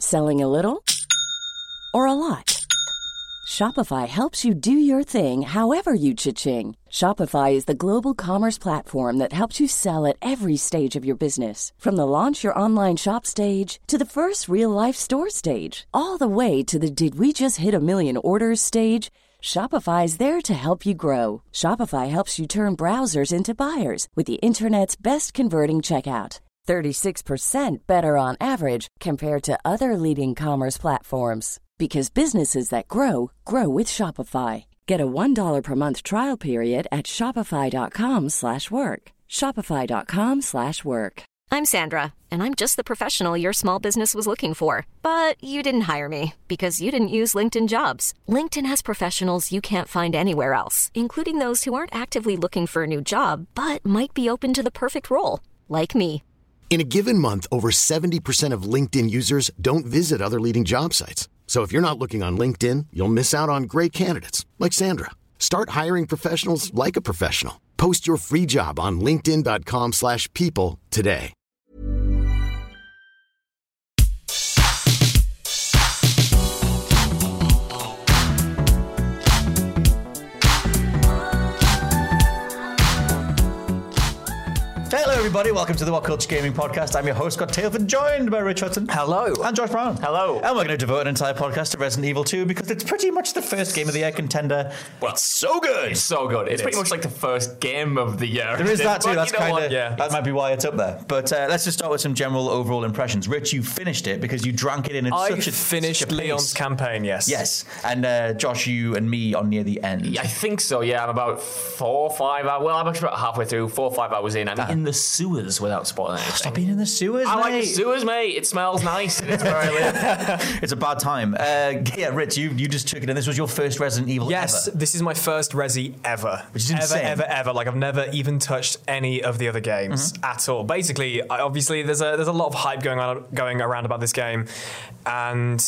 Selling a little or a lot? Shopify helps you do your thing however you cha-ching. Shopify is the global commerce platform that helps you sell at every stage of your business. From the launch your online shop stage to the first real-life store stage, all the way to the did we just hit a million orders stage. Shopify is there to help you grow. Shopify helps you turn browsers into buyers with the internet's best converting checkout. 36% better on average compared to other leading commerce platforms. Because businesses that grow, grow with Shopify. Get a $1 per month trial period at shopify.com/work. Shopify.com/work. I'm Sandra, and I'm just the professional your small business was looking for. But you didn't hire me because you didn't use LinkedIn Jobs. LinkedIn has professionals you can't find anywhere else, including those who aren't actively looking for a new job, but might be open to the perfect role, like me. In a given month, over 70% of LinkedIn users don't visit other leading job sites. So if you're not looking on LinkedIn, you'll miss out on great candidates like Sandra. Start hiring professionals like a professional. Post your free job on linkedin.com/people today. Hello everybody, welcome to the What Culture Gaming Podcast. I'm your host, Scott Tailford, joined by Rich Hudson. Hello. And Josh Brown. Hello. And we're going to devote an entire podcast to Resident Evil 2 because it's pretty much the first game of the year contender. Well, it's so good. It's so good. It's pretty much like the first game of the year. There is that too. That's kind of, yeah. That might be why it's up there. But let's just start with some general overall impressions. Rich, you finished it because you drank it in such a finished Leon's campaign, yes. Yes. And Josh, you and me are near the end. I think so, yeah. I'm about 4 or 5 hours. Well, I'm actually about halfway through, 4 or 5 hours in. I'm in the sewers without spoiling anything. Stop being in the sewers, I mate. like the sewers, mate. It smells nice and it's where I live. It's a bad time. Yeah, Rich, you just took it and this was your first Resident Evil ever. Yes, this is my first Resi ever. Which is insane. Ever. Like, I've never even touched any of the other games at all. Basically, obviously, there's a lot of hype going around about this game. And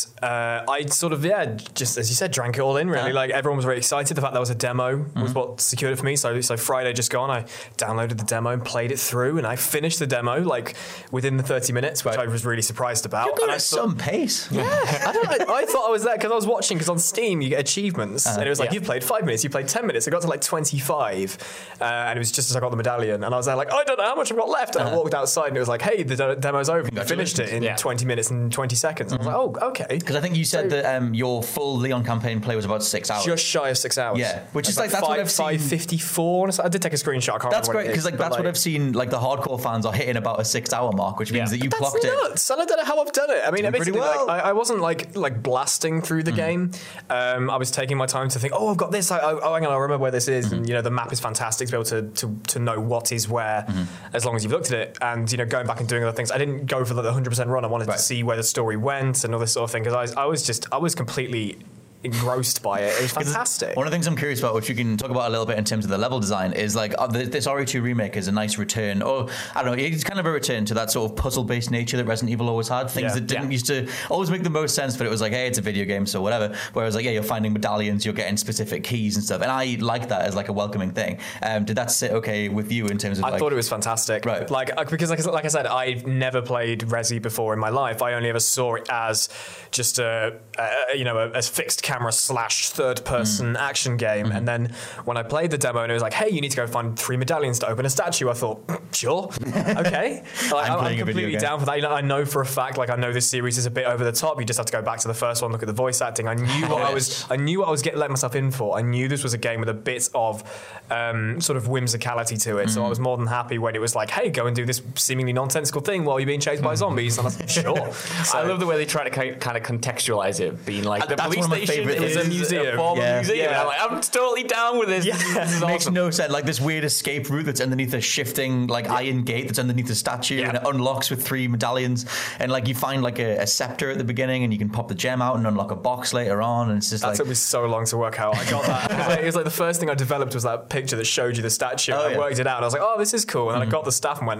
I sort of, just as you said, drank it all in, really. Like, everyone was very excited. The fact there was a demo was what secured it for me. So Friday just gone, I downloaded the demo and played it through, and I finished the demo, like, within the 30 minutes, which I was really surprised about. You're good at some pace. Yeah. I thought I was there because I was watching, because on Steam you get achievements, and it was like, you've played 5 minutes, you played 10 minutes. I got to like 25, and it was just as I got the medallion, and I was there like, I don't know how much I've got left. And I walked outside, and it was like, hey, the demo's over. You finished it in 20 minutes and 20 seconds. And I was like, oh, okay. Because I think you said that your full Leon campaign play was about 6 hours. Just shy of 6 hours. Yeah, which is like that's what I've seen. 5:54. I did take a screenshot. I can't that's remember great because that's what I've seen. Like the hardcore fans are hitting about a 6 hour mark, which means that you clocked it. Nuts. And I don't know how I've done it. I mean, pretty well. Like, I wasn't like blasting through the game. I was taking my time to think, oh, I've got this. Hang on, I remember where this is. And the map is fantastic to be able to know what is where, as long as you've looked at it. And going back and doing other things. I didn't go for the 100% run. I wanted to see where the story went and all this sort of thing, because I was completely engrossed by it. It was fantastic. One of the things I'm curious about, which we can talk about a little bit in terms of the level design, is like this RE2 remake is a nice return, or I don't know, it's kind of a return to that sort of puzzle-based nature that Resident Evil always had. Things that didn't used to always make the most sense, but it was like, hey, it's a video game, so whatever. Whereas like, you're finding medallions, you're getting specific keys and stuff, and I like that as like a welcoming thing. Did that sit okay with you in terms of? I thought it was fantastic, right? Because like I said, I've never played Resi before in my life. I only ever saw it as just a fixed camera / third-person action game. And then when I played the demo and it was like, hey, you need to go find 3 medallions to open a statue, I thought, sure, okay. I'm completely down for that. I know for a fact, I know this series is a bit over the top. You just have to go back to the first one, look at the voice acting. I knew what I was letting myself in for. I knew this was a game with a bit of sort of whimsicality to it. So I was more than happy when it was like, hey, go and do this seemingly nonsensical thing while you're being chased by zombies. And I was like, sure. So, I love the way they try to kind of contextualize it, being like, the police station is a museum. Museum. Yeah. I'm totally down with this. This is makes awesome. no sense. Like this weird escape route that's underneath a shifting iron gate that's underneath a statue, and it unlocks with 3 medallions. And like you find like a scepter at the beginning, and you can pop the gem out and unlock a box later on. And it's just that took me so long to work out. I got that. It was like the first thing I developed was that picture that showed you the statue. I worked it out, and I was like, oh, this is cool. And then I got the staff and went,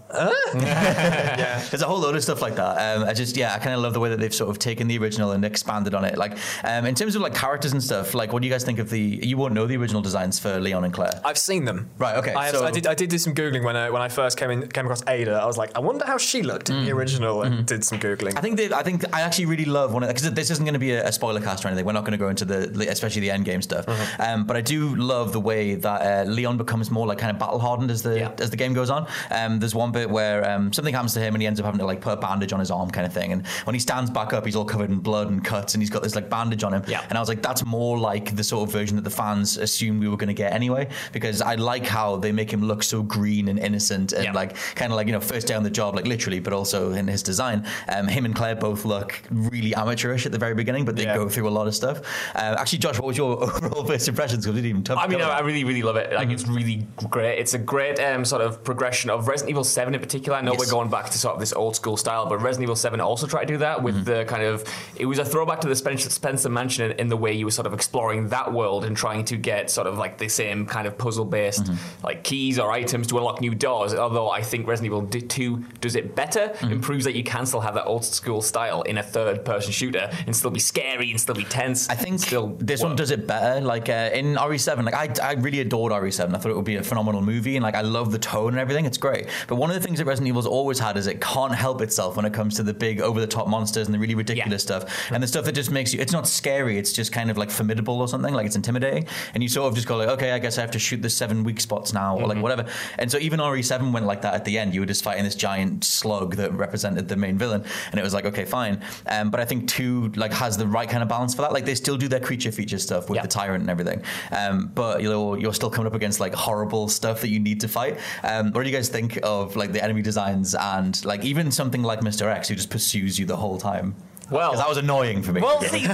There's a whole load of stuff like that. I kind of love the way that they've sort of taken the original and expanded on it. Like, in terms of like characters and stuff, like, what do you guys think of you won't know the original designs for Leon and Claire? I've seen them. Right. Okay. I did do some Googling when I first came across Ada. I was like, I wonder how she looked in the original, and did some Googling. I think I actually really love one of, because this isn't going to be a spoiler cast or anything. We're not going to go into especially the end game stuff. But I do love the way that Leon becomes more like kind of battle hardened as the game goes on. There's one bit where something happens to him and he ends up having to like put a bandage on his arm kind of thing, and when he stands back up he's all covered in blood and cuts and he's got this like bandage on him, and I was like, that's more like the sort of version that the fans assumed we were going to get anyway, because I like how they make him look so green and innocent and like kind of like, you know, first day on the job, like literally, but also in his design. Him and Claire both look really amateurish at the very beginning, but they go through a lot of stuff. Actually, Josh, what was your overall first impressions? Because we didn't even touch. I mean, I really, really love it. Like, it's really great. It's a great sort of progression of Resident Evil 7 in particular. I know we're going back to sort of this old school style, but Resident Evil 7 also tried to do that with the kind of, it was a throwback to the Spencer Mansion in the way you were sort of exploring that world and trying to get sort of like the same kind of puzzle based like keys or items to unlock new doors. Although I think Resident Evil 2 does it better and proves that you can still have that old school style in a third person shooter and still be scary and still be tense. I think this one does it better. Like in RE7, like I really adored RE7. I thought it would be a phenomenal movie, and like I love the tone and everything. It's great. But one of the things that Resident Evil's always had is it can't help itself when it comes to the big over-the-top monsters and the really ridiculous stuff, and the stuff that just makes you, it's not scary, it's just kind of like formidable or something, like it's intimidating, and you sort of just go like, okay, I guess I have to shoot the 7 weak spots now, or like whatever. And so even RE7 went like that at the end. You were just fighting this giant slug that represented the main villain, and it was like, okay, fine. But I think 2 like has the right kind of balance for that. Like they still do their creature feature stuff with the tyrant and everything, but you're still coming up against like horrible stuff that you need to fight. What do you guys think of like the enemy designs and like even something like Mr. X who just pursues you the whole time? Well, because that was annoying for me. Well, see,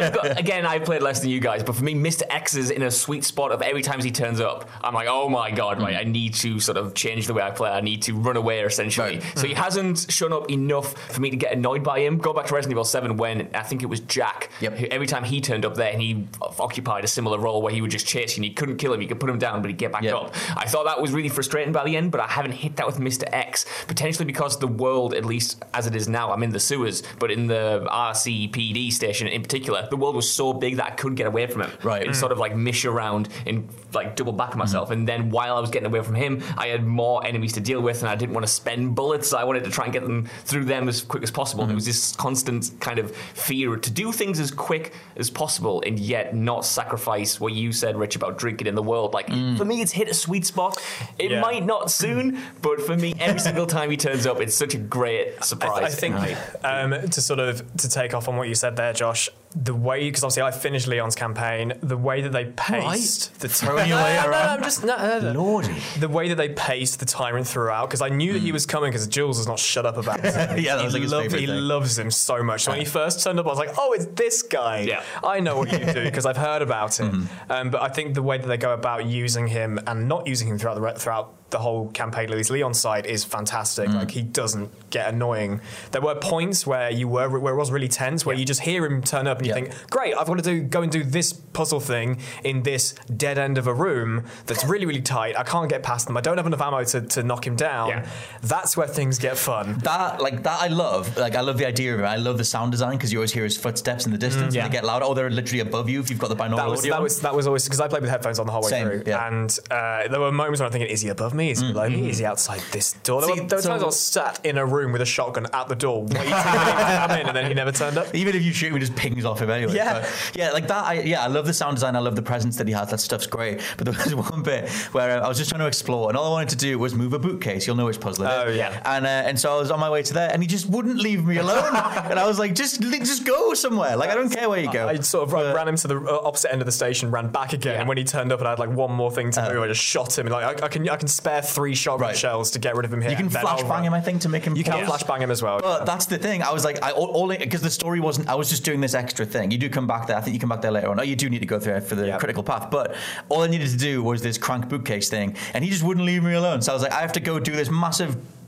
I played less than you guys, but for me, Mr. X is in a sweet spot of every time he turns up, I'm like, oh my god, right, I need to sort of change the way I play. I need to run away, essentially. Right. So he hasn't shown up enough for me to get annoyed by him. Go back to Resident Evil 7 when I think it was Jack. Who, every time he turned up there, and he occupied a similar role where he would just chase you, and you couldn't kill him, you could put him down, but he'd get back up. I thought that was really frustrating by the end, but I haven't hit that with Mr. X, potentially because the world, at least as it is now, I'm in the sewers, but in the RCPD station in particular, the world was so big that I couldn't get away from him. Right. And sort of like mish around and like double back myself. And then while I was getting away from him, I had more enemies to deal with, and I didn't want to spend bullets. I wanted to try and get them through them as quick as possible. There was this constant kind of fear to do things as quick as possible and yet not sacrifice what you said, Rich, about drinking in the world. Like, for me, it's hit a sweet spot. It might not soon, but for me, every single time he turns up, it's such a great surprise. I think to take off on what you said there, Josh, the way, because obviously I finished Leon's campaign, the way that they paced the Lordy. The way that they paced the tyrant throughout, because I knew that he was coming because Jules has not shut up about it. That was like his favorite thing. He loves him so much. So when he first turned up, I was like, oh, it's this guy. Yeah. I know what you do because I've heard about it. But I think the way that they go about using him and not using him throughout the whole campaign, at least Leon's side, is fantastic. Like, he doesn't get annoying. There were points where it was really tense, where you just hear him turn up and you think, great, I've got to go and do this puzzle thing in this dead end of a room that's really, really tight. I can't get past them. I don't have enough ammo to knock him down. That's where things get fun. That I love. Like, I love the idea of it. I love the sound design because you always hear his footsteps in the distance and they get louder. Oh, they're literally above you if you've got the binaural audio. That was always, because I played with headphones on the whole way through. And there were moments when I'm thinking, is he above me? Is he below me? Is he outside this door? There were times I was sat in a room with a shotgun at the door waiting for him to come in, and then he never turned up. Even if you shoot him, he just pings off him anyway. Like that. I love the sound design. I love the presence that he has. That stuff's great. But there was one bit where I was just trying to explore, and all I wanted to do was move a bookcase. You'll know which puzzle it is. And so I was on my way to there, and he just wouldn't leave me alone. And I was like, just go somewhere. Like, I don't care where you go. I sort of ran him to the opposite end of the station, ran back again, and when he turned up and I had like one more thing to move, I just shot him. Like, I can spare 3 shotgun shells to get rid of him here. You can flashbang him, I think, to make him. You can flashbang him as well. But that's the thing. I was like, because the story wasn't. I was just doing this extra thing. You do come back there. I think you come back there later on. Oh, you do need to go through it for the critical path. But all I needed to do was this crank bookcase thing, and he just wouldn't leave me alone. So I was like, I have to go do this massive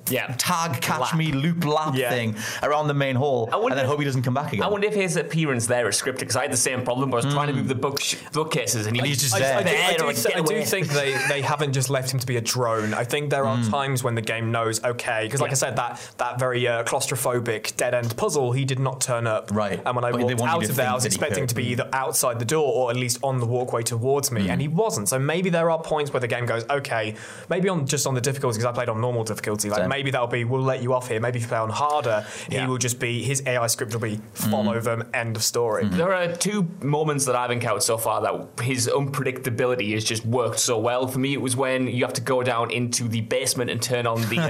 tag, catch me, loop, lap thing around the main hall, and then hope he doesn't come back again. I wonder if his appearance there is scripted, because I had the same problem. I was trying to move the bookcases, and he's just there. I do think they haven't just left him to be a drone. I think there are times when the game knows, okay, because like I said, that very claustrophobic dead-end puzzle, he did not turn up. Right. And when I walked out of there, I was expecting to be either outside the door or at least on the walkway towards me, and he wasn't. So maybe there are points where the game goes, okay, maybe on the difficulty, because I played on normal difficulty, like maybe that'll be, we'll let you off here. Maybe if you play on harder, he will just be, his AI script will be follow them, end of story. There are two moments that I've encountered so far that his unpredictability has just worked so well. For me, it was when you have to go down into the basement and turn on the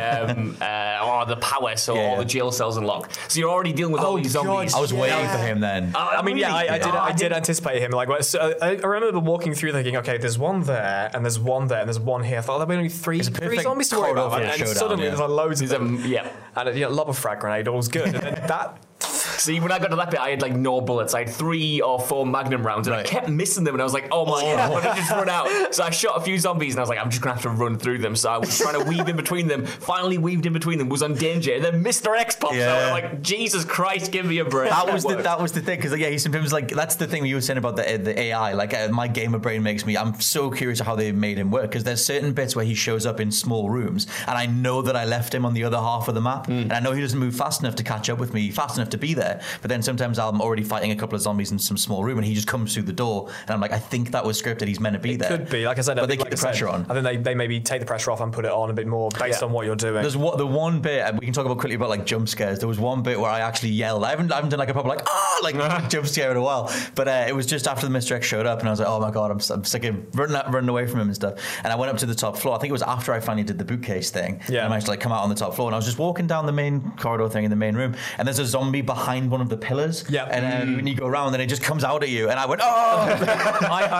the power, so all the jail cells unlock. So you're already dealing with all these zombies. I was waiting for him then. I did anticipate him. Like, so I remember walking through thinking, okay, there's one there, and there's one there, and there's one here. I thought there'd be only three zombies to worry about, and suddenly there's like loads of them. And a lob of frag grenade, all was good. And then that. See, when I got to that bit, I had like no bullets. I had 3 or 4 Magnum rounds, and I kept missing them. And I was like, "Oh my god, I'm gonna just run out." So I shot a few zombies, and I was like, "I'm just gonna have to run through them." So I was trying to weave in between them. Finally, weaved in between them, was on danger, and then Mr. X pops out. I'm like, "Jesus Christ, give me a break." That was the thing, because he sometimes like that's the thing you were saying about the AI. Like my gamer brain makes me. I'm so curious how they made him work, because there's certain bits where he shows up in small rooms, and I know that I left him on the other half of the map, and I know he doesn't move fast enough to catch up with me, fast enough to be there. But then sometimes I'm already fighting a couple of zombies in some small room, and he just comes through the door, and I'm like, I think that was scripted. He's meant to be there. Could be, like I said, but they keep the pressure on. I think they maybe take the pressure off and put it on a bit more based on what you're doing. There's the one bit we can talk about quickly about like jump scares. There was one bit where I actually yelled. I haven't done like a proper jump scare in a while, but it was just after the Mr. X showed up, and I was like, oh my god, I'm sick of running away from him and stuff. And I went up to the top floor. I think it was after I finally did the bootcase thing. Yeah. And I managed to like come out on the top floor, and I was just walking down the main corridor thing in the main room, and there's a zombie behind one of the pillars. Yeah. And when you go around, then it just comes out at you, and I went, oh!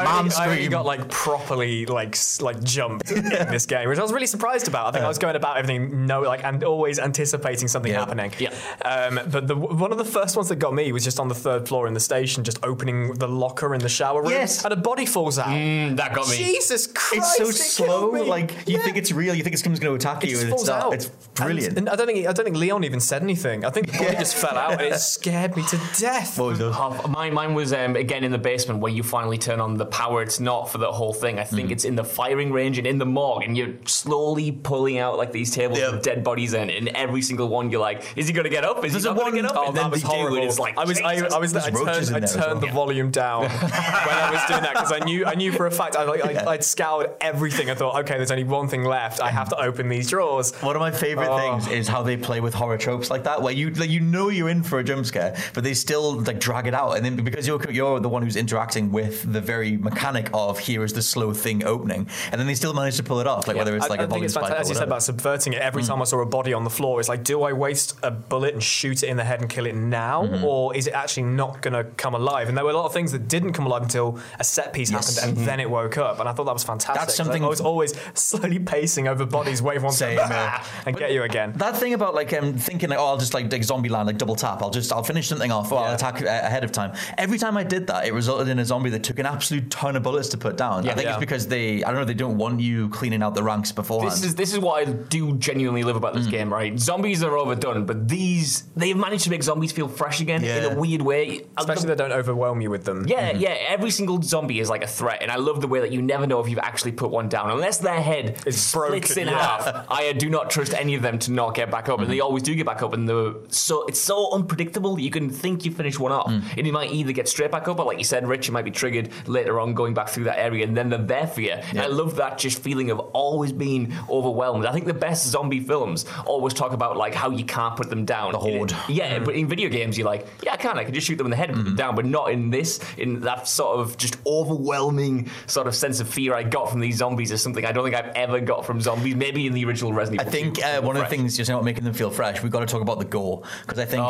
I only got like properly like jumped in this game, which I was really surprised about. I think I was going about everything and always anticipating something happening. Yeah. But one of the first ones that got me was just on the 3rd floor in the station, just opening the locker in the shower room, and a body falls out. That got me. Jesus Christ! It's so slow. Like you think it's real, you think it's going to attack you, and falls out. It's brilliant. And I don't think Leon even said anything. I think the body just fell out, and it scared me to death. What was it? Mine was again in the basement where you finally turn on the power. It's not for the whole thing. I think it's in the firing range and in the morgue, and you're slowly pulling out like these tables with dead bodies in. And every single one, you're like, is he going to get up? Is he not going to get up? Oh, that was horrible. It's like, I turned the volume down when I was doing that, because I knew for a fact I'd scoured everything. I thought, okay, there's only one thing left. I have to open these drawers. One of my favorite things is how they play with horror tropes like that, where you know you're in for a jump scare, but they still like drag it out, and then because you're the one who's interacting with the very mechanic of here is the slow thing opening, and then they still manage to pull it off, like whether it's like a volume spike or whatever. As you said about subverting it, every time I saw a body on the floor, it's like, do I waste a bullet and shoot it in the head and kill it now, or is it actually not going to come alive? And there were a lot of things that didn't come alive until a set piece happened, and then it woke up, and I thought that was fantastic. That's something I was always slowly pacing over bodies, wave one and get you again. That thing about like thinking like, I'll just like Zombieland, like double tap, I'll finish something off, or I'll attack ahead of time. Every time I did that, it resulted in a zombie that took an absolute ton of bullets to put down. I think it's because they don't want you cleaning out the ranks beforehand. This is what I do genuinely love about this game, right? Zombies are overdone, but they've managed to make zombies feel fresh again in a weird way. Especially they don't overwhelm you with them. Every single zombie is like a threat, and I love the way that you never know if you've actually put one down. Unless their head splits in half, I do not trust any of them to not get back up, and they always do get back up, and it's so unpredictable that you can think you finish one off, and you might either get straight back up, or like you said, Rich, you might be triggered later on going back through that area, and then they're there for you. And I love that just feeling of always being overwhelmed. I think the best zombie films always talk about like how you can't put them down. The horde. But in video games you're like, I can just shoot them in the head and put them down, but not in that sort of just overwhelming sort of sense of fear I got from these zombies is something I don't think I've ever got from zombies, maybe in the original Resident Evil. I think one of the things you're saying about making them feel fresh, we've got to talk about the gore, because I think that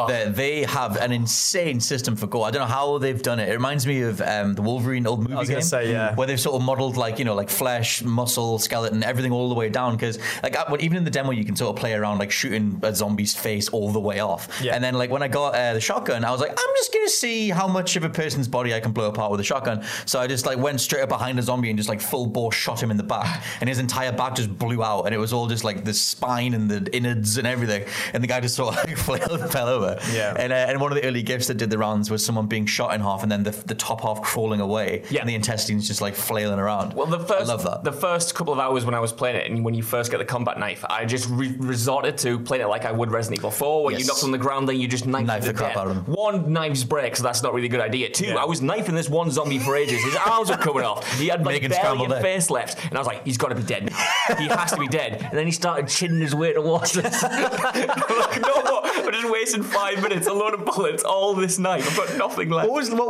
they have an insane system for gore. I don't know how they've done it. It reminds me of the Wolverine old movie game, where they've sort of modeled like flesh, muscle, skeleton, everything all the way down. Because even in the demo, you can sort of play around like shooting a zombie's face all the way off. Yeah. And then like when I got the shotgun, I was like, I'm just gonna see how much of a person's body I can blow apart with a shotgun. So I just like went straight up behind a zombie and just like full bore shot him in the back, and his entire back just blew out, and it was all just like the spine and the innards and everything, and the guy just sort of like fell over. Yeah. And one of the early gifs that did the rounds was someone being shot in half and then the top half crawling away, and the intestines just like flailing around. Well, I love that. The first couple of hours when I was playing it, and when you first get the combat knife, I just resorted to playing it like I would Resident Evil 4, where you knock on the ground, then you just knife the crap out of them. One, knives break, so that's not really a good idea. Two, I was knifing this one zombie for ages. His arms were coming off. He had like barely a face left, and I was like, he's got to be dead now. He has to be dead. And then he started chinning his way towards us. I'm like, no, I'm just wasting 5 minutes, a load of bullets, all this knife. I've got nothing left.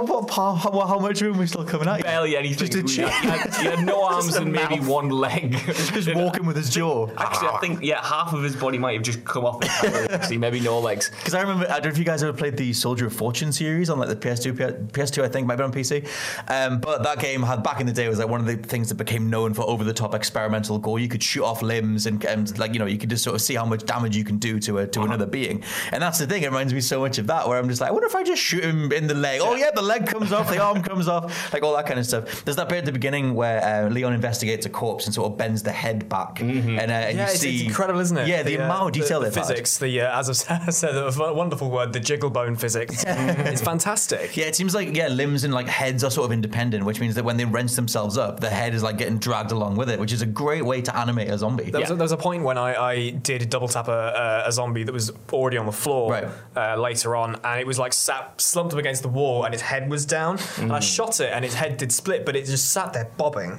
How much room was still coming out? Barely anything. Just he had no arms and maybe one leg. Just walking with his jaw. Actually, I think half of his body might have just come off. Actually, maybe no legs. Because I remember, I don't know if you guys ever played the Soldier of Fortune series on like the PS2 I think, might be on PC. But that game had back in the day was like one of the things that became known for over the top experimental gore. You could shoot off limbs and like you could just sort of see how much damage you can do to another being. And that's the thing. It reminds me so much of that, where I'm just like, I wonder if I just shoot him in the leg. Oh yeah, the leg comes off, the arm comes off, like all that kind of stuff. There's that bit at the beginning where Leon investigates a corpse and sort of bends the head back, and you see it's incredible, isn't it? Yeah, the amount of detail the physics, as I've said, a wonderful word, the jiggle bone physics. It's fantastic. Yeah, it seems like limbs and like heads are sort of independent, which means that when they wrench themselves up, the head is like getting dragged along with it, which is a great way to animate a zombie. There was a point when I did double tap a zombie that was already on the floor later on, and it was like slumped up against the wall, and its head was down, and I shot it, and its head did split, but it just sat there bobbing.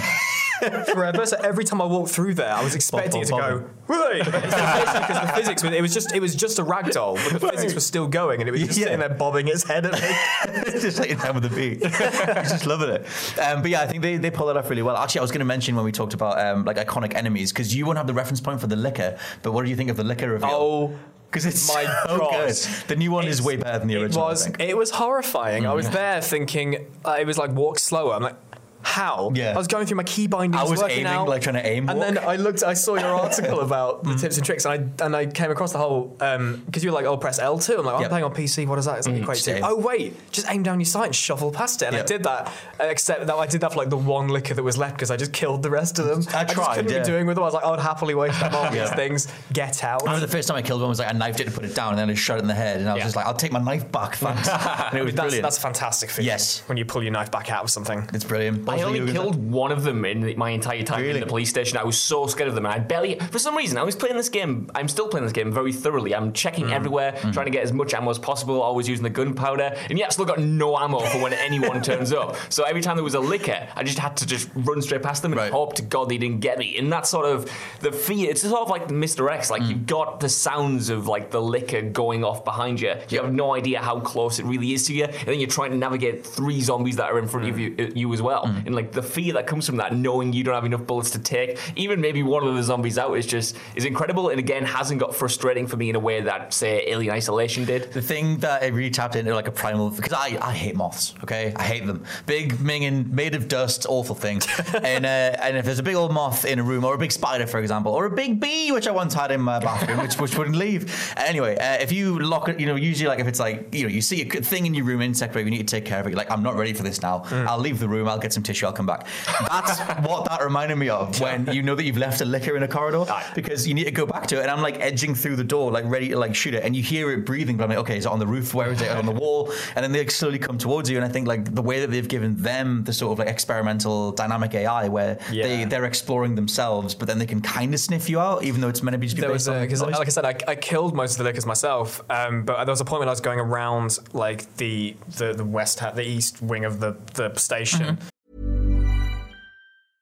Forever. So every time I walked through there, I was expecting it to go, wait! Because the physics, it was just a ragdoll, but the physics was still going, and it was just sitting there bobbing its head at me. Just like in time with the beat. He's just loving it. But yeah, I think they pull it off really well. Actually, I was going to mention when we talked about like iconic enemies, because you won't have the reference point for the licker, but what do you think of the licker reveal? Oh, because it's so good. The new one is way better than the original. It was horrifying. I was there thinking, it was like walk slower. I'm like, how? Yeah. I was going through my key bindings. I was aiming, like trying to aim walk. And then I saw your article about the tips and tricks, and I came across the whole, because you were like, press L2. I'm like, I'm playing on PC, what does that equate to? Oh, wait, just aim down your sight and shuffle past it. And I did that, except that I did that for like the one licker that was left, because I just killed the rest of them. I just couldn't be doing with them. I was like, I would happily waste time on these things. Get out. I remember the first time I killed one was like, I knifed it to put it down, and then I shot it in the head, and I was just like, I'll take my knife back, thanks. And it was brilliant. That's a fantastic feeling. Yes. When you pull your knife back out of something. It's brilliant. I only killed one of them in my entire time in the police station. I was so scared of them, and I barely, for some reason, I'm still playing this game very thoroughly. I'm checking everywhere, trying to get as much ammo as possible, always using the gunpowder, and yet I've still got no ammo for when anyone turns up. So every time there was a licker, I just had to run straight past them and hope to God they didn't get me. And that's sort of the fear. It's sort of like Mr. X, like you've got the sounds of like the licker going off behind you. You have no idea how close it really is to you, and then you're trying to navigate 3 zombies that are in front of you as well. And like the fear that comes from that, knowing you don't have enough bullets to take even maybe one of the zombies out is incredible, and again hasn't got frustrating for me in a way that say Alien Isolation did. The thing that it really tapped into like a primal, because I hate moths, okay? I hate them. Big minging, made of dust, awful thing. and if there's a big old moth in a room, or a big spider for example, or a big bee, which I once had in my bathroom, which wouldn't leave. Anyway, if you lock it, usually like if it's like, you see a thing in your room, insect wave, you need to take care of it. You're like, I'm not ready for this now. I'll leave the room, I'll get some tissue, I'll come back. That's what that reminded me of when you know that you've left a licker in a corridor, because you need to go back to it, and I'm like edging through the door, like ready to like shoot it, and you hear it breathing, but I'm like, okay, is it on the roof? Where is it? On the wall? And then they like slowly come towards you, and I think like the way that they've given them the sort of like experimental dynamic AI where they're exploring themselves, but then they can kind of sniff you out, even though it's meant to be just because like I said, I killed most of the lickers myself, but there was a point when I was going around like the east wing of the station.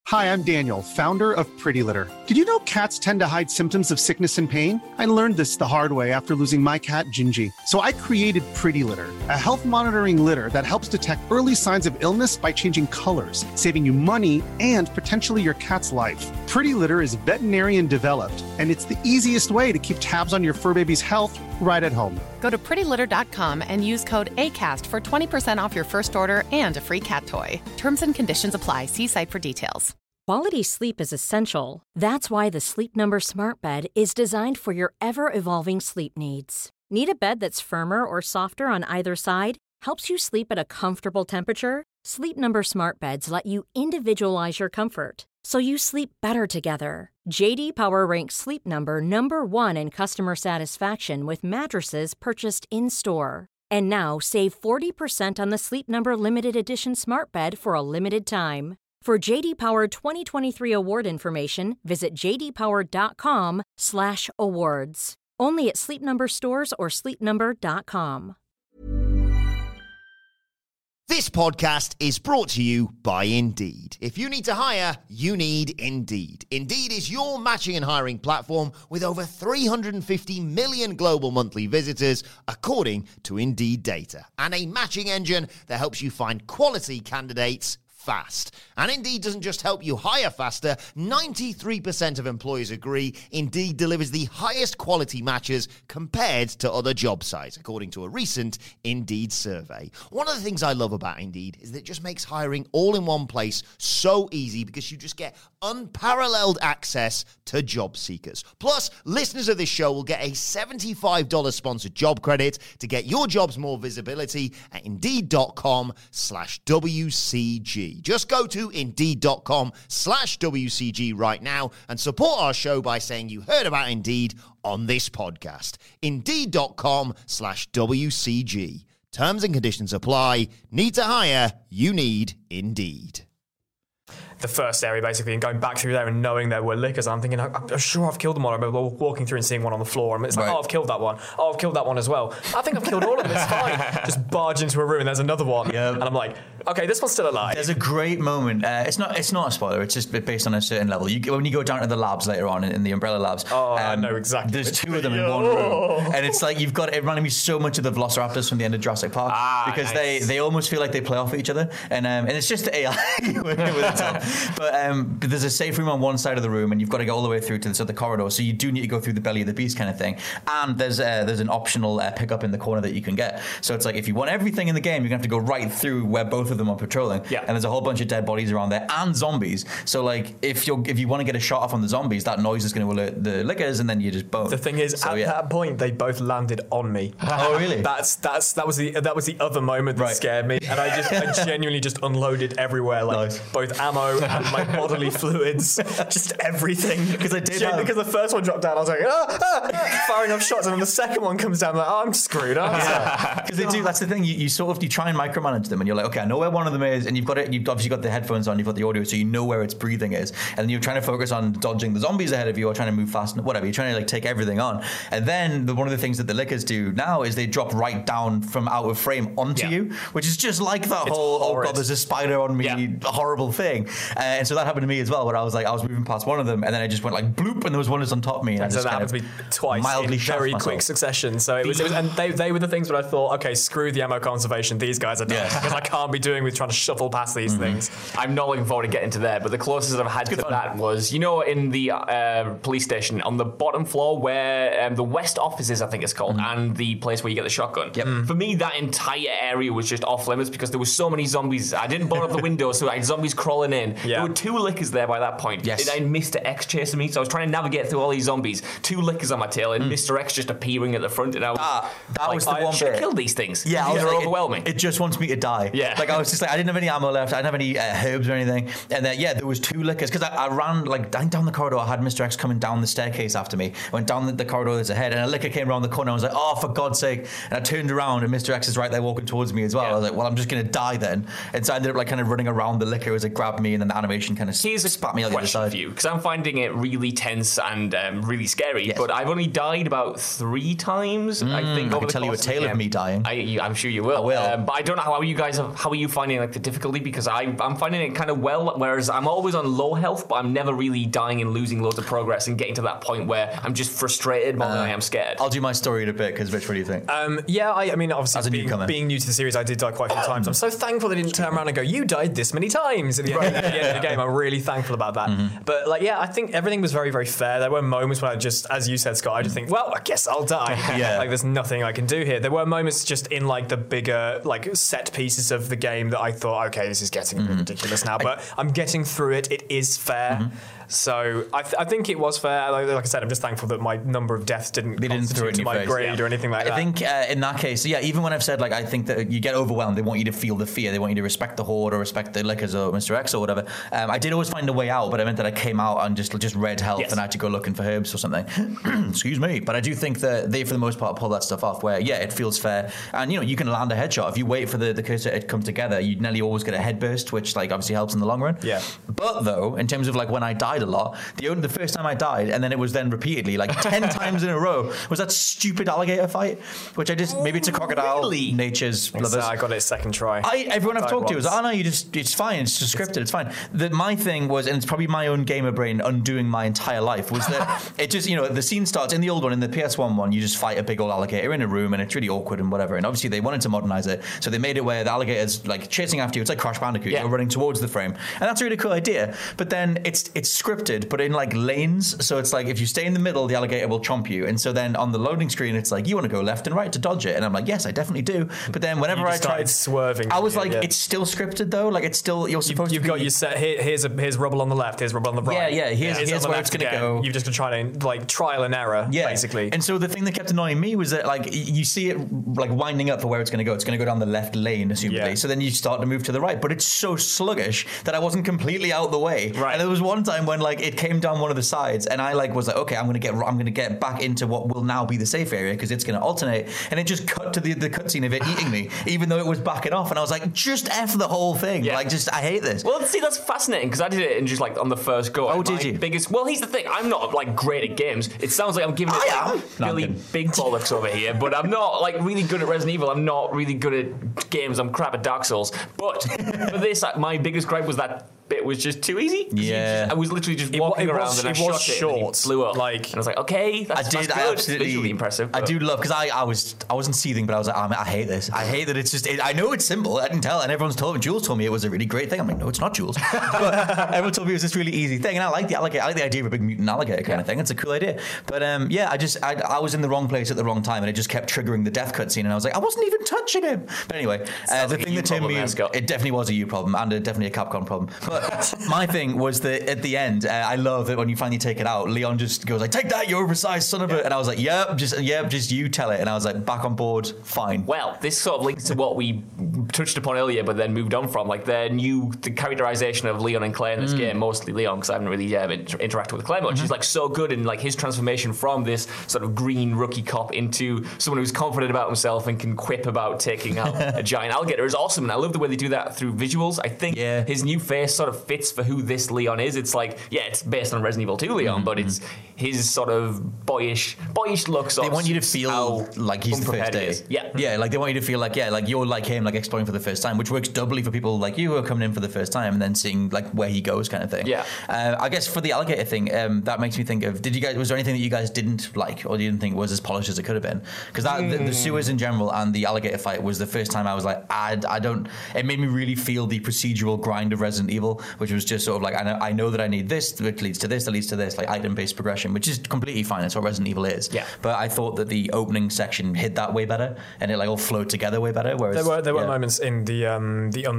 Hi, I'm Daniel, founder of Pretty Litter. Did you know cats tend to hide symptoms of sickness and pain? I learned this the hard way after losing my cat, Gingy. So I created Pretty Litter, a health monitoring litter that helps detect early signs of illness by changing colors, saving you money and potentially your cat's life. Pretty Litter is veterinarian developed, and it's the easiest way to keep tabs on your fur baby's health right at home. Go to prettylitter.com and use code ACAST for 20% off your first order and a free cat toy. Terms and conditions apply. See site for details. Quality sleep is essential. That's why the Sleep Number Smart Bed is designed for your ever-evolving sleep needs. Need a bed that's firmer or softer on either side? Helps you sleep at a comfortable temperature? Sleep Number Smart Beds let you individualize your comfort, so you sleep better together. J.D. Power ranks Sleep Number number 1 in customer satisfaction with mattresses purchased in-store. And now, save 40% on the Sleep Number Limited Edition Smart Bed for a limited time. For J.D. Power 2023 award information, visit jdpower.com/awards. Only at Sleep Number stores or sleepnumber.com. This podcast is brought to you by Indeed. If you need to hire, you need Indeed. Indeed is your matching and hiring platform with over 350 million global monthly visitors, according to Indeed data, and a matching engine that helps you find quality candidates fast. And Indeed doesn't just help you hire faster. 93% of employers agree Indeed delivers the highest quality matches compared to other job sites, according to a recent Indeed survey. One of the things I love about Indeed is that it just makes hiring all in one place so easy because you just get unparalleled access to job seekers. Plus, listeners of this show will get a $75 sponsored job credit to get your jobs more visibility at Indeed.com/WCG. Just go to Indeed.com/WCG right now and support our show by saying you heard about Indeed on this podcast. Indeed.com/WCG. Terms and conditions apply. Need to hire? You need Indeed. The first area, basically, and going back through there and knowing there were lickers, I'm thinking, I'm sure I've killed them all. I remember walking through and seeing one on the floor, and it's like, oh, I've killed that one. Oh, I've killed that one as well. I think I've killed all of them. It's fine. Just barge into a room, and there's another one. Yep. And I'm like, okay, this one's still alive. There's a great moment. It's not a spoiler. It's just based on a certain level. When you go down to the labs later on in the Umbrella Labs. Oh, I know exactly. There's two of them in one room, and it's like it reminded me so much of the Velociraptors from the end of Jurassic Park because they almost feel like they play off each other, and it's just the AI with itself. But there's a safe room on one side of the room, and you've got to go all the way through to the corridor. So you do need to go through the belly of the beast kind of thing. And there's an optional pickup in the corner that you can get. So it's like if you want everything in the game, you're gonna have to go right through where both of them are patrolling. Yeah. And there's a whole bunch of dead bodies around there and zombies. So like if you want to get a shot off on the zombies, that noise is going to alert the lickers, and then you just boom. The thing is, at that point, they both landed on me. Oh really? That was the other moment that scared me, and I genuinely just unloaded everywhere, like both ammo and my bodily fluids, just everything. Because I did because the first one dropped down, I was like, firing off shots, and then the second one comes down, I'm like, oh, I'm screwed. Because they do. That's the thing. You try and micromanage them, and you're like, okay, I know where one of them is, and you've obviously got the headphones on, you've got the audio, so you know where its breathing is, and then you're trying to focus on dodging the zombies ahead of you, or trying to move fast, whatever. You're trying to take everything on, and then one of the things that the lickers do now is they drop right down from out of frame onto you, which is just like that whole horrid. Oh god, there's a spider on me, horrible thing. And so that happened to me as well, where I was moving past one of them, and then I just went like bloop, and there was one that's on top of me, and I just that happened to me twice mildly in very quick succession. So it was and they were the things where I thought, okay, screw the ammo conservation, these guys are done, because I can't be doing with trying to shuffle past these things. I'm not looking forward to getting to there, but the closest I've had to that was, in the police station on the bottom floor where the West office is, I think it's called, and the place where you get the shotgun. For me, that entire area was just off limits because there were so many zombies. I didn't board up the window, so I had zombies crawling in. There were two lickers there by that point. Yes. I had Mr. X chasing me, so I was trying to navigate through all these zombies. Two lickers on my tail, and Mr. X just appearing at the front, and I was that was the one should have killed these things. Yeah, they're overwhelming. It just wants me to die. Yeah. Like I was just like, I didn't have any ammo left, I didn't have any herbs or anything, and then there was two lickers, because I ran down the corridor. I had Mr. X coming down the staircase after me. I went down the corridor that's ahead, and a licker came around the corner. I was like, oh, for God's sake. And I turned around, and Mr. X is right there walking towards me as well. I was like, well, I'm just going to die then. And so I ended up kind of running around the licker as it grabbed me, and the animation kind of spat me out the other side. Because I'm finding it really tense and really scary, but I've only died about 3 times, I think. I can tell you a tale of me dying. I'm sure you will. I will. But I don't know how are you finding like the difficulty? Because I'm finding it kind of well, whereas I'm always on low health, but I'm never really dying and losing loads of progress and getting to that point where I'm just frustrated more than I am scared. I'll do my story in a bit, because Rich, what do you think? I mean, obviously, being new to the series, I did die quite a few times. I'm so thankful they didn't turn around and go, you died this many times at the end of the game. I'm really thankful about that. But I think everything was very, very fair. There were moments when I just, as you said, Scott, I just think, well, I guess I'll die. Like, there's nothing I can do here. There were moments just in like the bigger like set pieces of the game that I thought, okay, this is getting ridiculous now, but I'm getting through it. It is fair. So I think it was fair. Like I said, I'm just thankful that my number of deaths didn't constitute to my grade or anything like that. I think in that case, even when I've said, like, I think that you get overwhelmed, they want you to feel the fear, they want you to respect the Horde or respect the Lickers or Mr. X or whatever. I did always find a way out, but I meant that I came out and just read health and I had to go looking for herbs or something. Excuse me. But I do think that they, for the most part, pull that stuff off where, it feels fair. And, you can land a headshot. If you wait for the cursor to come together, you nearly always get a head burst, which, like, obviously helps in the long run. Yeah. But, though, in terms of, like, when I died a lot, the first time I died, and then it was then repeatedly, like 10 times in a row, was that stupid alligator fight, which I just, maybe it's a crocodile, nature's lovers. I got it second try. Everyone I've talked to was, oh no, it's fine, it's just scripted, it's fine. My thing was, and it's probably my own gamer brain undoing my entire life, was that it just, the scene starts in the old one, in the PS1 one, you just fight a big old alligator in a room, and it's really awkward and whatever, and obviously they wanted to modernize it, so they made it where the alligator's like chasing after you, it's like Crash Bandicoot, you're running towards the frame, and that's a really cool idea, but then it's scripted, but in like lanes, so it's like if you stay in the middle, the alligator will chomp you, and so then on the loading screen it's like you want to go left and right to dodge it, and I'm like, yes, I definitely do, but then whenever I tried swerving, I was like, it's still scripted though, like it's still, you're supposed you've to got your set, here's rubble on the left, here's rubble on the right, here's where it's gonna go. You've just got to try to like trial and error, basically. And so the thing that kept annoying me was that like you see it like winding up for where it's gonna go down the left lane assumedly, so then you start to move to the right, but it's so sluggish that I wasn't completely out the way, and there was one time when like it came down one of the sides, and I like was like, okay, I'm gonna get back into what will now be the safe area because it's gonna alternate, and it just cut to the cutscene of it eating me, even though it was backing off, and I was like, just F the whole thing, like just I hate this. Well, see, that's fascinating because I did it in just like on the first go. Oh, did you? Well, here's the thing, I'm not like great at games. It sounds like I'm giving it really big bollocks over here, but I'm not like really good at Resident Evil. I'm not really good at games. I'm crap at Dark Souls. But for this, my biggest gripe was that bit was just too easy. Yeah, I was literally just walking around and I shot short. It and it blew up. And I was like, okay, that's good. Absolutely, visually impressive. I do love, because I wasn't seething, but I was like, I hate this. I hate that it's just. I know it's simple. I can tell, and everyone's told me. Jules told me it was a really great thing. I'm like, no, it's not, Jules. But everyone told me it was this really easy thing, and I like the alligator. I like the idea of a big mutant alligator kind of thing. It's a cool idea. But I was in the wrong place at the wrong time, and it just kept triggering the death cutscene, and I was like, I wasn't even touching him. But anyway, the thing that turned me, it definitely was a you problem, and definitely a Capcom problem. But my thing was that at the end, I love that when you finally take it out, Leon just goes like, "Take that, you oversized son of a," and I was like, just you tell it, and I was like, back on board, fine. Well, this sort of links to what we touched upon earlier, but then moved on from, like the characterization of Leon and Claire in this game, mostly Leon, because I haven't really interacted with Claire much. She's like so good in like his transformation from this sort of green rookie cop into someone who's confident about himself and can quip about taking out a giant alligator is awesome, and I love the way they do that through visuals. I think his new face sort of fits for who this Leon is. It's like, it's based on Resident Evil 2 Leon, but it's his sort of boyish look. They want you to feel like he's the first day. Yeah, like they want you to feel like you're like him, like exploring for the first time, which works doubly for people like you who are coming in for the first time and then seeing like where he goes, kind of thing. I guess for the alligator thing, that makes me think of, was there anything that you guys didn't like or you didn't think was as polished as it could have been? Because the sewers in general and the alligator fight was the first time I was like, it made me really feel the procedural grind of Resident Evil, which was just sort of like, I know that I need this, which leads to this, that leads to this, like item-based progression, which is completely fine. That's what Resident Evil is. But I thought that the opening section hid that way better, and it like all flowed together way better. Whereas there were moments in the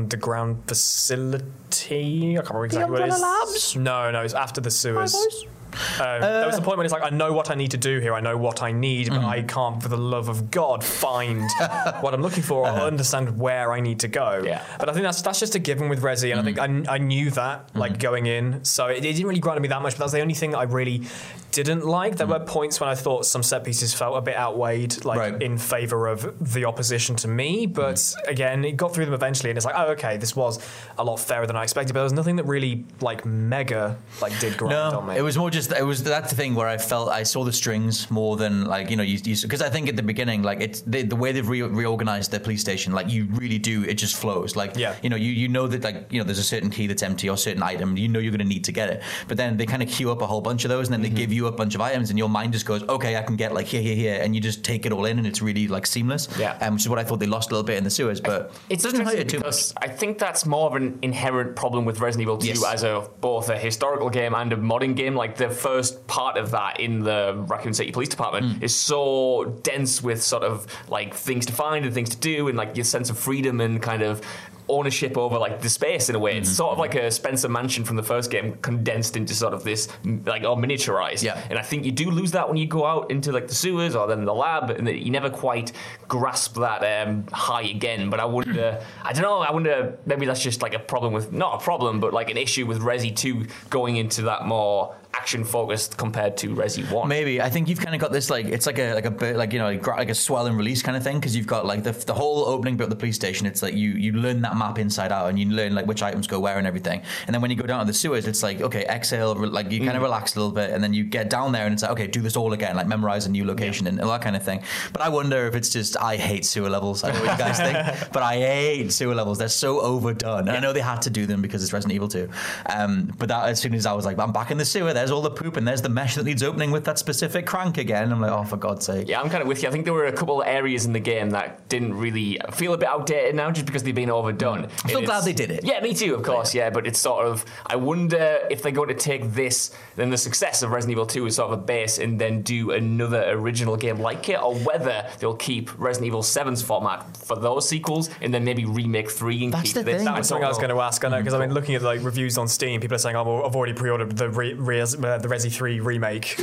underground facility. I can't remember exactly what it is. Labs? No, it's after the sewers. There was a point when it's like, I know what I need to do here, I know what I need, but I can't, for the love of God, find what I'm looking for or understand where I need to go. Yeah. But I think that's just a given with Resi, and I think I knew that, like, going in, so it didn't really grind me that much, but that's the only thing that I really didn't like. There were points when I thought some set pieces felt a bit outweighed, like, in favour of the opposition to me, but again, it got through them eventually, and it's like, oh, okay, this was a lot fairer than I expected, but there was nothing that really, like, mega, like, did grind on me. It was more just, that's the thing where I felt I saw the strings more than, like, you know, because I think at the beginning, like, it's the way they've reorganized their police station, like, you really do, it just flows. Like, you know, you know that, like, you know, there's a certain key that's empty or a certain item, you know you're going to need to get it. But then they kind of queue up a whole bunch of those, and then they give you a bunch of items, and your mind just goes, okay, I can get, like, here, and you just take it all in, and it's really, like, seamless. Which is what I thought they lost a little bit in the sewers, but it doesn't hurt it too much. much. I think that's more of an inherent problem with Resident Evil 2 as both a historical game and a modern game. Like, the first part of that in the Raccoon City Police Department is so dense with sort of, like, things to find and things to do, and, like, your sense of freedom and kind of ownership over, like, the space in a way. It's sort of like a Spencer Mansion from the first game condensed into sort of this, like, or miniaturized. And I think you do lose that when you go out into, like, the sewers or then the lab, and you never quite grasp that high again. But I wonder, maybe that's just, like, a problem with, not a problem, but, like, an issue with Resi 2 going into that more action focused compared to Resi 1. Maybe. I think you've kind of got this, like, it's like a swell and release kind of thing, because you've got, like, the whole opening bit of the police station. It's like you learn that map inside out, and you learn, like, which items go where and everything. And then when you go down to the sewers, it's like, okay, exhale, like, you kind of relax a little bit, and then you get down there and it's like, okay, do this all again, like, memorize a new location and all that kind of thing. But I wonder if it's just, I hate sewer levels. I don't know what you guys think, but I hate sewer levels. They're so overdone. And I know they had to do them because it's Resident Evil 2. But that, as soon as I was like, I'm back in the sewer, there's all the poop, and there's the mesh that needs opening with that specific crank again. I'm like, oh, for God's sake. Yeah, I'm kind of with you. I think there were a couple of areas in the game that didn't really feel a bit outdated now, just because they've been overdone. I'm so glad they did it. Yeah, me too, of course, but it's sort of, I wonder if they're going to take this, then the success of Resident Evil 2 is sort of a base, and then do another original game like it, or whether they'll keep Resident Evil 7's format for those sequels, and then maybe remake 3 and keep this. That's something I was going to ask, because I mean, looking at, like, reviews on Steam, people are saying, oh, I've already pre-ordered the Resi 3 remake.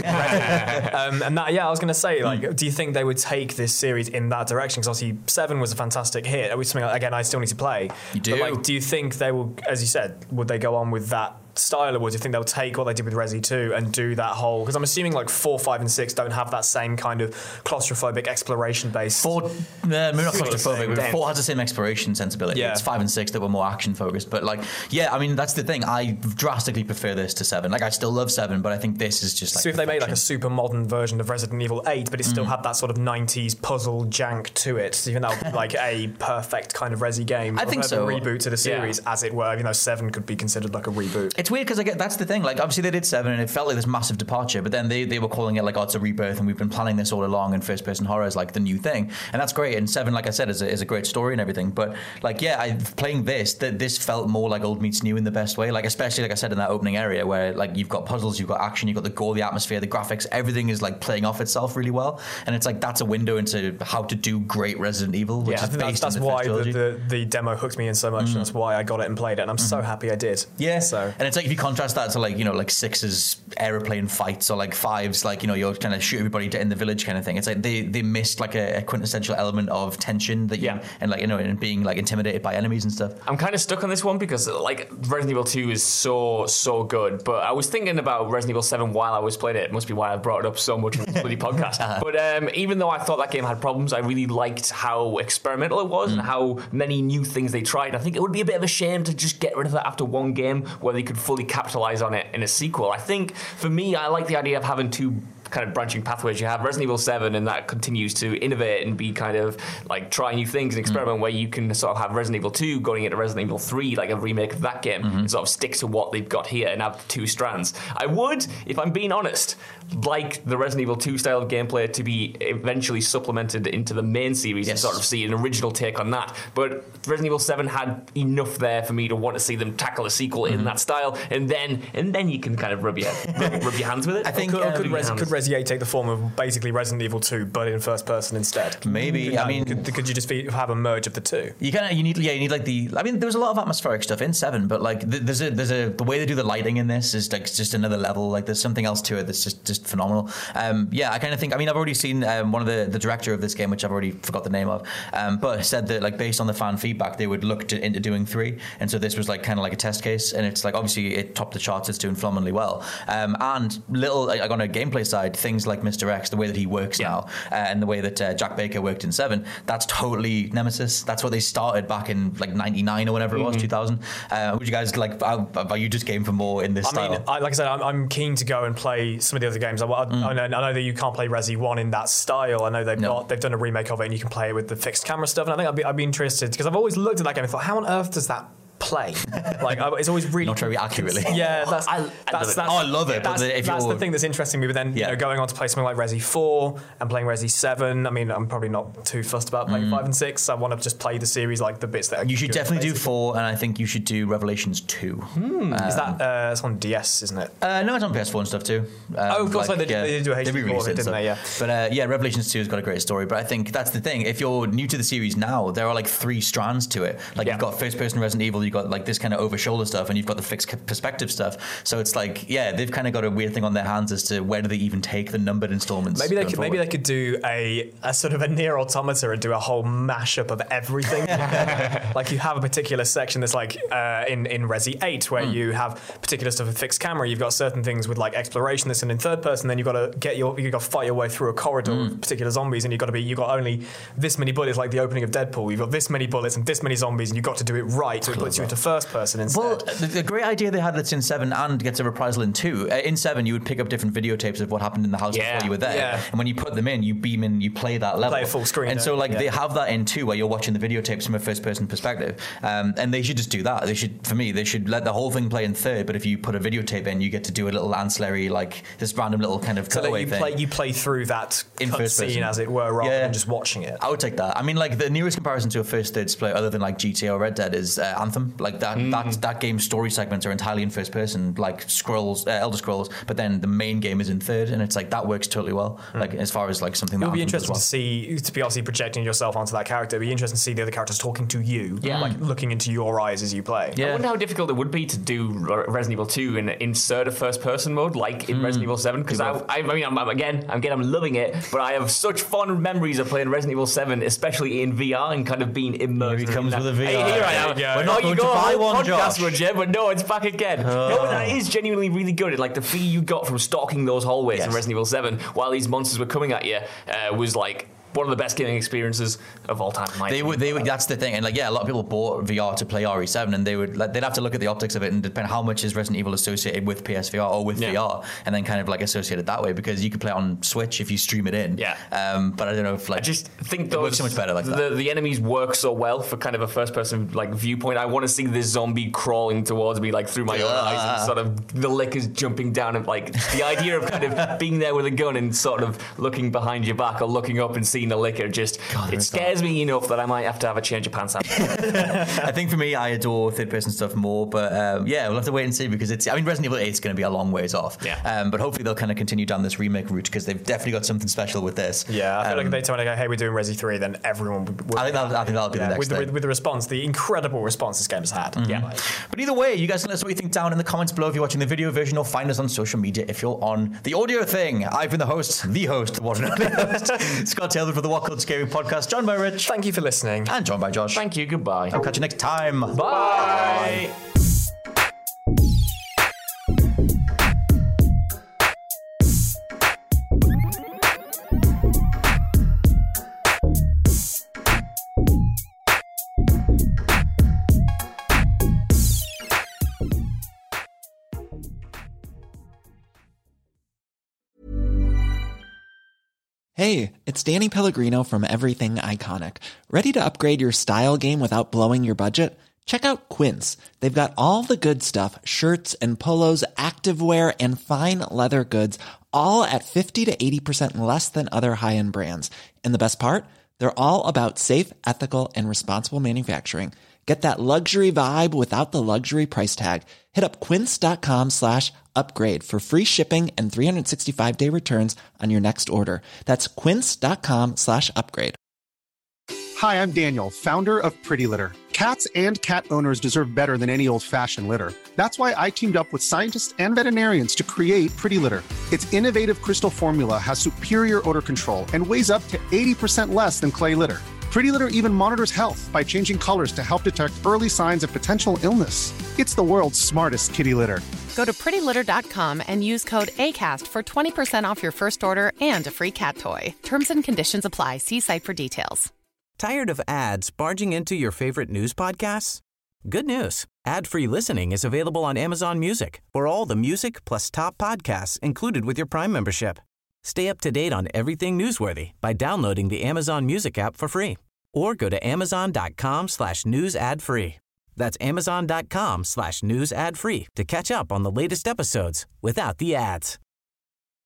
And that, I was going to say, like, do you think they would take this series in that direction? Because obviously 7 was a fantastic hit. It was something, again, I still need to play. You do. But, like, do you think they will, as you said, would they go on with that style, or do you think they'll take what they did with Resi 2 and do that whole, because I'm assuming, like, 4, 5 and 6 don't have that same kind of claustrophobic exploration based 4 not claustrophobic, but 4 has the same exploration sensibility. It's 5 and 6 that were more action focused, but, like, I mean, that's the thing, I drastically prefer this to 7. Like, I still love 7, but I think this is just, like, so if they made, like, a super modern version of Resident Evil 8, but it still had that sort of 90s puzzle jank to it, so even that would be, like, a perfect kind of Resi game. I think so. A reboot to the series, as it were, even though 7 could be considered like a reboot. It's weird because that's the thing. Like, obviously they did 7 and it felt like this massive departure, but then they were calling it like, oh, it's a rebirth, and we've been planning this all along, and first person horror is like the new thing, and that's great. And 7, like I said, is a great story and everything. But, like, playing this felt more like old meets new in the best way. Like, especially, like I said, in that opening area where, like, you've got puzzles, you've got action, you've got the gore, the atmosphere, the graphics, everything is, like, playing off itself really well. And it's like, that's a window into how to do great Resident Evil, which is based that's on the why trilogy. the demo hooked me in so much, and that's why I got it and played it, and I'm so happy I did. So, and it's like, if you contrast that to, like, you know, like 6's aeroplane fights, or like 5's, like, you know, you're trying to shoot everybody in the village kind of thing. It's like they missed, like, a quintessential element of tension that and, like, you know, and being, like, intimidated by enemies and stuff. I'm kind of stuck on this one because, like, Resident Evil 2 is so good, but I was thinking about Resident Evil 7 while I was playing it. It must be why I brought it up so much in this bloody podcast. But even though I thought that game had problems, I really liked how experimental it was and how many new things they tried. I think it would be a bit of a shame to just get rid of that after one game where they could fully capitalize on it in a sequel. I think, for me, I like the idea of having two kind of branching pathways. You have Resident Evil 7, and that continues to innovate and be kind of like try new things and experiment, where you can sort of have Resident Evil 2 going into Resident Evil 3, like a remake of that game, and sort of stick to what they've got here and have two strands. I would, if I'm being honest, like the Resident Evil 2 style of gameplay to be eventually supplemented into the main series and sort of see an original take on that. But Resident Evil 7 had enough there for me to want to see them tackle a sequel in that style, and then you can kind of rub your hands with it. I think could Resi Resi 8 take the form of basically Resident Evil 2, but in first person instead? Maybe. I mean, could you just have a merge of the two? You need like the. I mean, there was a lot of atmospheric stuff in 7, but like there's a the way they do the lighting in this is like just another level. Like there's something else to it that's just phenomenal. I kind of think. I mean, I've already seen one of the director of this game, which I've already forgot the name of, but said that like based on the fan feedback, they would look into doing 3, and so this was like kind of like a test case, and it's like obviously it topped the charts. It's doing phenomenally well, and little like on a gameplay side, things like Mr. X, the way that he works now, and the way that Jack Baker worked in 7, that's totally Nemesis. That's what they started back in like 99 or whatever it was, 2000. Would you guys like? Are you just game for more in this style? I mean, like I said, I'm keen to go and play some of the other games. I know that you can't play Resi 1 in that style. I know they've done a remake of it, and you can play it with the fixed camera stuff. And I think I'd be interested because I've always looked at that game and thought, how on earth does that play? Like it's always really not very accurately. Yeah, I love it. That's the thing that's interesting me. But then going on to play something like Resi 4 and playing Resi 7. I mean, I'm probably not too fussed about playing 5 and 6. I want to just play the series, like the bits that you should definitely do 4, and I think you should do Revelations 2. Is that it's on DS, isn't it? No, it's on PS4 and stuff too. Of course, they do a HD port, didn't they? Yeah. But Revelations 2 has got a great story. But I think that's the thing. If you're new to the series now, there are like 3 strands to it. Like you've got first-person Resident Evil, you've got like this kind of over-shoulder stuff, and you've got the fixed perspective stuff. So it's like, they've kind of got a weird thing on their hands as to where do they even take the numbered installments. Maybe they could do a sort of a Nier Automata and do a whole mashup of everything. Like you have a particular section that's like in Resi 8 where you have particular stuff with fixed camera. You've got certain things with like exploration that's in third person. Then you've got to fight your way through a corridor of particular zombies, and you've got only this many bullets, like the opening of Deadpool. You've got this many bullets and this many zombies, and you've got to do it right, so it puts you into first person instead. Well, the great idea they had that's in 7 and gets a reprisal in 2. In 7, you would pick up different videotapes of what happened in the house before you were there, and when you put them in, you beam in, you play that level, play a full screen, and so they have that in 2 where you're watching the videotapes from a first-person perspective, and they should just do that. They should let the whole thing play in third, but if you put a videotape in, you get to do a little ancillary, like this random little kind of cutaway thing. You play through that cutscene, as it were, rather than just watching it. I would take that. I mean, like the nearest comparison to a first-third split, other than like GTA or Red Dead, is Anthem. Like that game's story segments are entirely in first person, like Elder Scrolls, but then the main game is in third, and it's like that works totally well. Like as far as like something that it'll be interesting to be obviously projecting yourself onto that character. It'll be interesting to see the other characters talking to you, like looking into your eyes as you play. I wonder how difficult it would be to do Resident Evil 2 and insert a first person mode like in Resident Evil 7, because I'm loving it, but I have such fond memories of playing Resident Evil 7, especially in VR, and kind of being immersed. Here he comes with a VR. Here I am. We're not going to buy one, Josh. But no, it's back again. No, that is genuinely really good. And like the feel you got from stalking those hallways in Resident Evil 7 while these monsters were coming at you was like one of the best gaming experiences of all time. They would. That's the thing, and like a lot of people bought VR to play RE7, and they'd have to look at the optics of it and depend how much is Resident Evil associated with PSVR or with VR, and then kind of like associate it that way, because you can play it on Switch if you stream it in. Yeah. But I don't know if like I just think it works so much better like that. The enemies work so well for kind of a first person like viewpoint. I want to see this zombie crawling towards me like through my eyes, and sort of the lickers jumping down, and like the idea of kind of being there with a gun and sort of looking behind your back or looking up and seeing the licker it scares me enough that I might have to have a change of pants after. I think for me, I adore third-person stuff more, but we'll have to wait and see, because Resident Evil 8 is going to be a long ways off. Yeah. But hopefully they'll kind of continue down this remake route, because they've definitely got something special with this. Yeah, I feel like if they tell me, hey, we're doing Resi 3, then everyone would. I think that'll be the next thing. With the response, the incredible response this game has had. Mm-hmm. Yeah. But either way, you guys can let us know what you think down in the comments below if you're watching the video version, or find us on social media if you're on the audio thing. I've been the host, the one and only host, Scott Taylor for the What Culture Gaming Podcast. Joined by Rich. Thank you for listening. And joined by Josh. Thank you. Goodbye. I'll catch you next time. Bye. Hey, it's Danny Pellegrino from Everything Iconic. Ready to upgrade your style game without blowing your budget? Check out Quince. They've got all the good stuff, shirts and polos, activewear, and fine leather goods, all at 50 to 80% less than other high-end brands. And the best part? They're all about safe, ethical, and responsible manufacturing. Get that luxury vibe without the luxury price tag. Hit up quince.com/upgrade for free shipping and 365-day returns on your next order. That's quince.com/upgrade. Hi, I'm Daniel, founder of Pretty Litter. Cats and cat owners deserve better than any old-fashioned litter. That's why I teamed up with scientists and veterinarians to create Pretty Litter. Its innovative crystal formula has superior odor control and weighs up to 80% less than clay litter. Pretty Litter even monitors health by changing colors to help detect early signs of potential illness. It's the world's smartest kitty litter. Go to prettylitter.com and use code ACAST for 20% off your first order and a free cat toy. Terms and conditions apply. See site for details. Tired of ads barging into your favorite news podcasts? Good news. Ad-free listening is available on Amazon Music for all the music plus top podcasts included with your Prime membership. Stay up to date on everything newsworthy by downloading the Amazon Music app for free or go to amazon.com/news ad free. That's amazon.com/news ad free to catch up on the latest episodes without the ads.